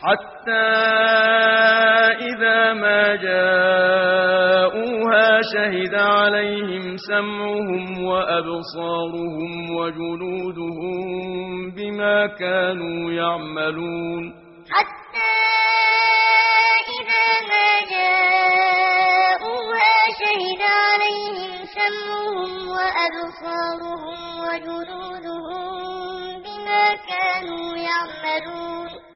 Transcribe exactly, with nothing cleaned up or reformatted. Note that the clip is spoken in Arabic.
حتى إذا ما جاءوها شهد عليهم سمعهم وأبصارهم وجلودهم بما كانوا يعملون حتى إذا ما جاءوها شهد عليهم سمعهم وأبصارهم وجلودهم بما كانوا يعملون